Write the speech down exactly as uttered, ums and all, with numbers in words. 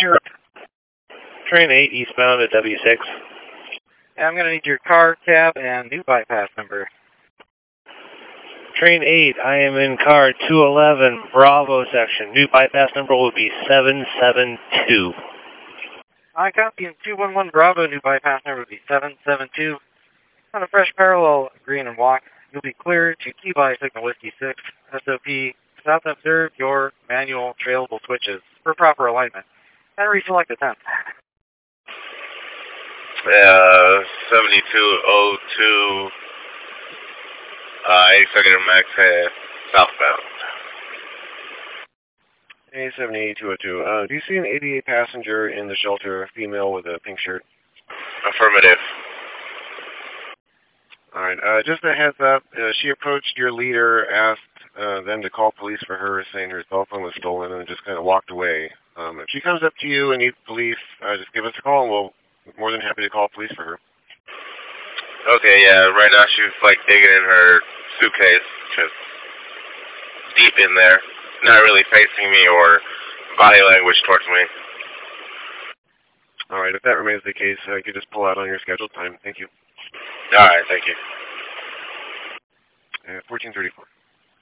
Your Train eight eastbound at W six. And I'm going to need your car, cab, and new bypass number. Train eight, I am in car two eleven, Bravo section. New bypass number will be seven seven two. I copy in two one one Bravo, new bypass number will be seven seven two. On a fresh parallel, green and walk, you'll be cleared to key by signal whiskey six, S O P, south observe your manual trailable switches for proper alignment, and reselect the tenth. Uh, seventy-two oh two, uh, eighty-second Max head, southbound. A seven two oh two, uh, do you see an eighty-eight passenger in the shelter, female with a pink shirt? Affirmative. Alright, uh, just a heads up, uh, she approached your leader, asked uh, them to call police for her, saying her cell phone was stolen, and just kind of walked away. Um, if she comes up to you and needs police, uh, just give us a call, and we'll more than happy to call police for her. Okay, yeah, right now she's like digging in her suitcase, just deep in there, not really facing me or body language towards me. Alright, if that remains the case, uh, you can just pull out on your scheduled time. Thank you. Alright, thank you. Uh, fourteen thirty-four.